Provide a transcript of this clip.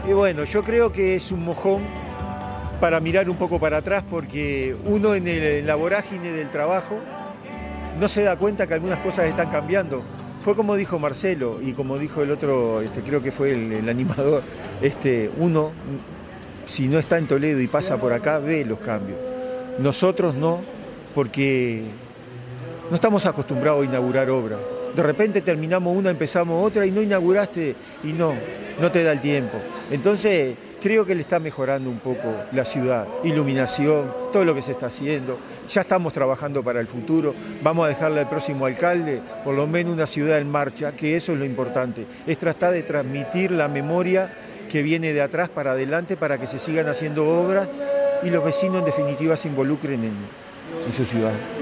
Y bueno, yo creo que es un mojón para mirar un poco para atrás porque uno en la vorágine del trabajo no se da cuenta que algunas cosas están cambiando. Fue como dijo Marcelo y como dijo el otro, creo que fue el animador, uno si no está en Toledo y pasa por acá ve los cambios. Nosotros no, porque no estamos acostumbrados a inaugurar obras. De repente terminamos una, empezamos otra y no inauguraste y no te da el tiempo. Entonces creo que le está mejorando un poco la ciudad, iluminación, todo lo que se está haciendo. Ya estamos trabajando para el futuro, vamos a dejarle al próximo alcalde por lo menos una ciudad en marcha, que eso es lo importante, es tratar de transmitir la memoria que viene de atrás para adelante para que se sigan haciendo obras y los vecinos en definitiva se involucren en su ciudad.